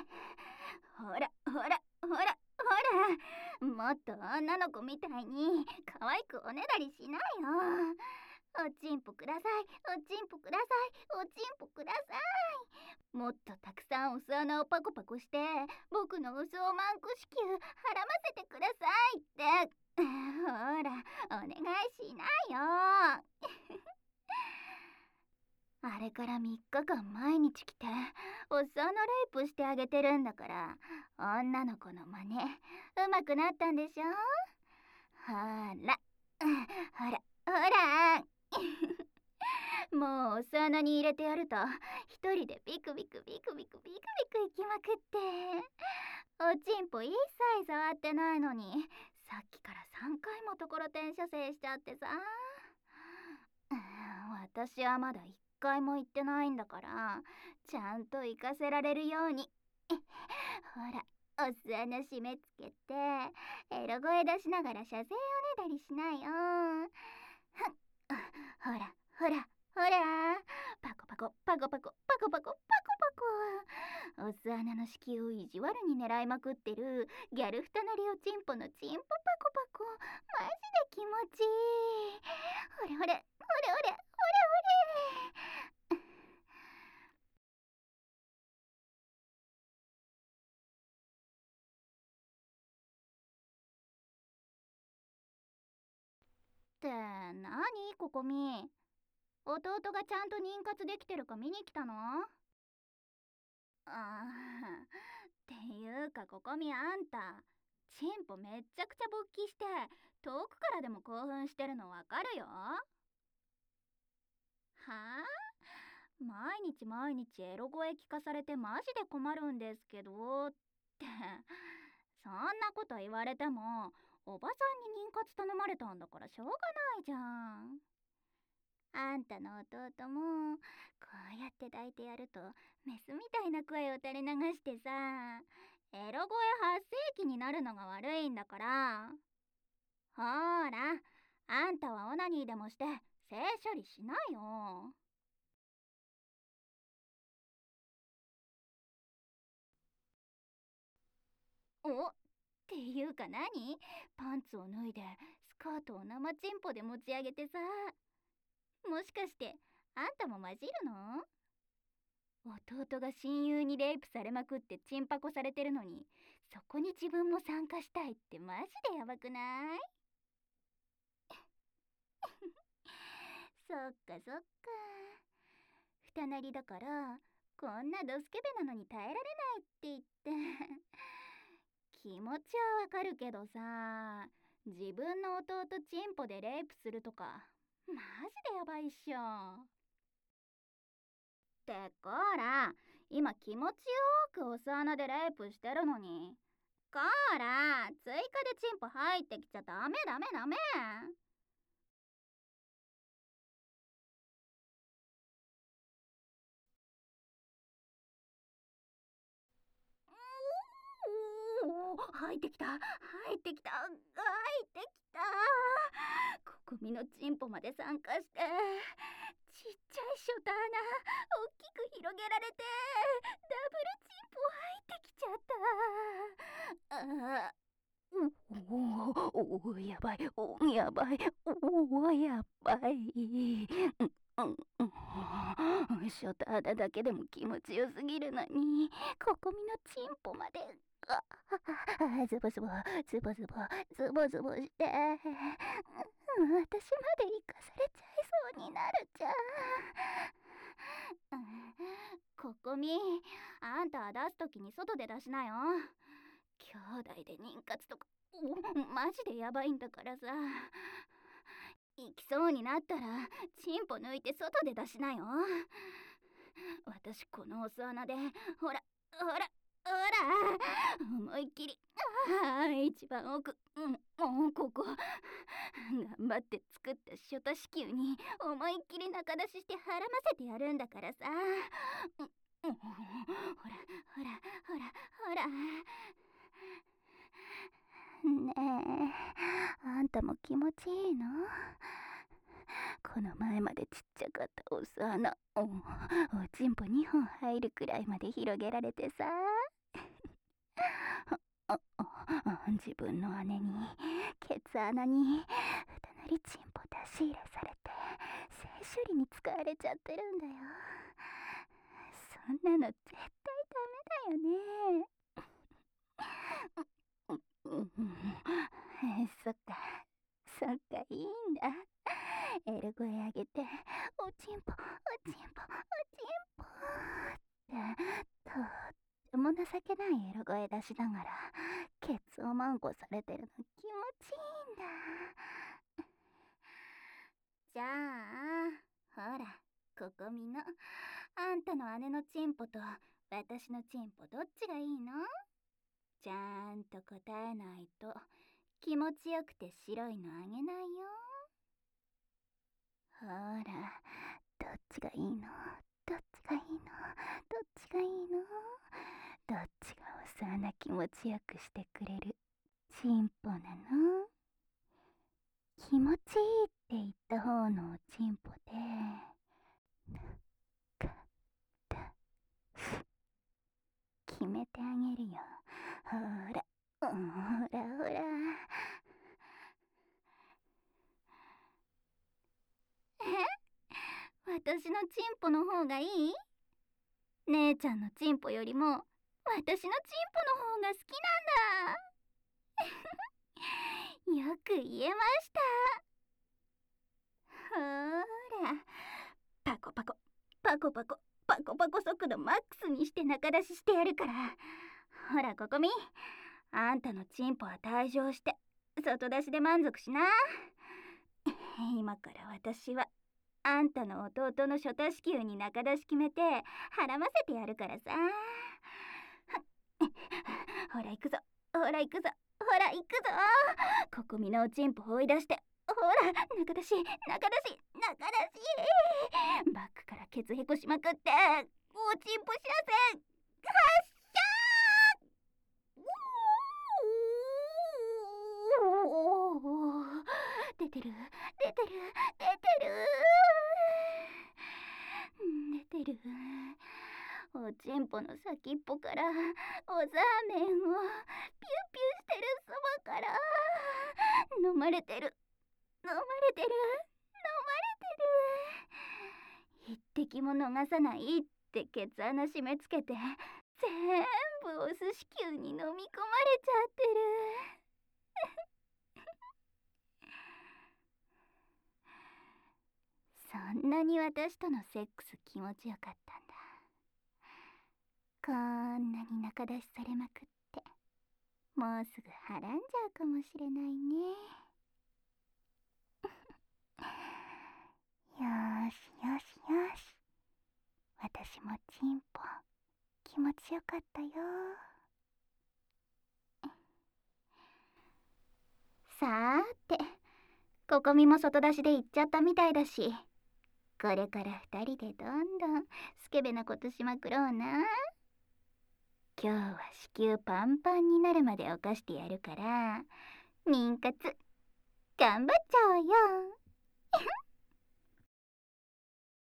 ほらほらほらほら、もっと女の子みたいに可愛くおねだりしなよ。おちんぽください、おちんぽください、おちんぽください。もっとたくさんお巣穴をパコパコして僕のお巣をマンク子宮はらませてくださいって。ほらお願いしなよ。あれから3日間毎日来てお巣穴レイプしてあげてるんだから、女の子の真似うまくなったんでしょ。ほらほらほらもうお巣穴に入れてやると一人でビクビクビクビクビクビク行きまくって、おちんぽ一切触ってないのにさっきから3回もところてん射精しちゃってさ。私はまだ1回も行ってないんだから、ちゃんと行かせられるようにほらお巣穴締め付けてエロ声出しながら射精おねだりしないよ。ほらほらほら、パコパコパコパコパコパコパコパコ、お巣穴の子宮を意地悪に狙いまくってるギャル二なりおちんぽのチンポパコパコ、マジで気持ちいい。ほれほれほれほれほれほれ。ってなにここみ、弟がちゃんと妊活できてるか見に来たの？っていうかここみ、あんたチンポめっちゃくちゃ勃起して遠くからでも興奮してるのわかるよ。はあ、毎日毎日エロ声聞かされてマジで困るんですけどってそんなこと言われてもおばさんに妊活頼まれたんだからしょうがないじゃん。あんたの弟もこうやって抱いてやるとメスみたいな声を垂れ流してさ、エロ声発生期になるのが悪いんだから。ほーら、あんたはオナニーでもして性処理しなよ。おっていうか何、パンツを脱いでスカートを生チンポで持ち上げてさ、もしかしてあんたも混じるの？弟が親友にレイプされまくってチンパコされてるのに、そこに自分も参加したいってマジでやばくない？そっかそっか、二なりだからこんなドスケベなのに耐えられないって言って気持ちはわかるけどさ、自分の弟チンポでレイプするとかマジでやばいっしょ。ってこら、今気持ちよくお巣穴でレイプしてるのに。こら、追加でチンポ入ってきちゃダメダメダメ。入ってきた入ってきた入ってきた。ここみのチンポまで参加して、ちっちゃいショターナ大きく広げられてダブルチンポ入ってきちゃった。やばい、やばい、やばい。ショターナだけでも気持ちよすぎるのに、ここみのチンポまでズボズボズボズボズボズボして、私まで生かされちゃいそうになるじゃん。ここみ、あんたは出すときに外で出しなよ。兄弟で妊活とかマジでやばいんだからさ。行きそうになったらチンポ抜いて外で出しなよ。私このお巣穴でほらほらほら思いっきり一番奥、ここ頑張って作ったショタ子宮に思いっきり中出ししてはらませてやるんだからさ。ほらほらほらほらねえ、あんたも気持ちいいの？この前までちっちゃかったお巣穴、おちんぽ2本入るくらいまで広げられてさ。 自分の姉にケツ穴に歌なりチンポ出し入れされて性処理に使われちゃってるんだよ。そんなの絶対ダメだよね。そっかそっか、いいんだ。エロ声上げておちんぽおちんぽおちんぽってとっても情けないエロ声出しながらケツをマンコされてるの気持ちいいんだ。じゃあほらここみの、あんたの姉のチンポと私のチンポどっちがいいの？ちゃんと答えないと気持ちよくて白いのあげないよ。ほら、どっちがいいの？どっちがいいの？どっちがいいの？どっちがおさな気持ちよくしてくれるチンポなの？気持ちいいって言った方のおチンポで決めてあげるよ。ほらほらほら。私のチンポの方がいい？姉ちゃんのチンポよりも私のチンポの方が好きなんだ。よく言えました。ほら、パコパコパコパコパコパコ速度マックスにして中出ししてやるから。ほらここみ、あんたのチンポは退場して外出しで満足しな。今から私はあんたの弟の初太子宮に中出し決めてはらませてやるからさ。ほら行くぞほら行くぞほら行くぞ。ここみのおちんぽ追い出して、ほら中出し中出し中出し。バックからケツへこしまくっておちんぽ知らせ発射。出てる出てる出てる出てる。おちんぽの先っぽからおザーメンをピューピューしてるそばから飲まれてる飲まれてる飲まれてる。一滴も逃さないってケツ穴締め付けて全部お寿司球に飲み込まれちゃってる。そんなに私とのセックス気持ちよかったんだ。こんなに中出しされまくってもうすぐはらんじゃうかもしれないね。よーしよしよし、私もチンポ気持ちよかったよ。さーて、ここみも外出しで行っちゃったみたいだし、これから2人でどんどんスケベなことしまくろうな。今日は子宮パンパンになるまで犯してやるから、妊活頑張っちゃおうよ。